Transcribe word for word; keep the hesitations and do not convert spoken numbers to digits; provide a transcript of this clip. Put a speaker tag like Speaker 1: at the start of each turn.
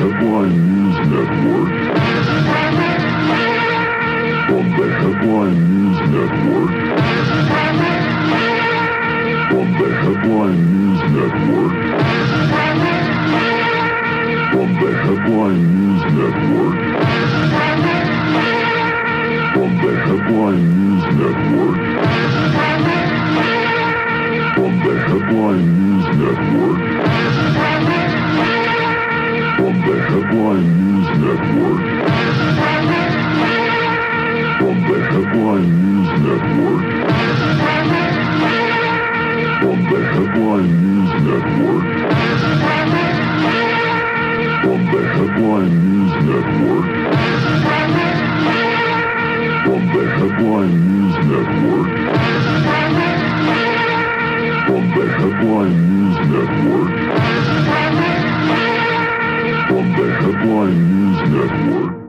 Speaker 1: Headline News Network. From the Headline News Network. From the Headline News Network. From the Headline News Network. From the Headline News Network. From the Headline News Network. From the Headline News Network. From the Headline News Network. From the Headline News Network. From the Headline News Network. From the Headline News Network. From the Headline News Network. From the Headline News Network.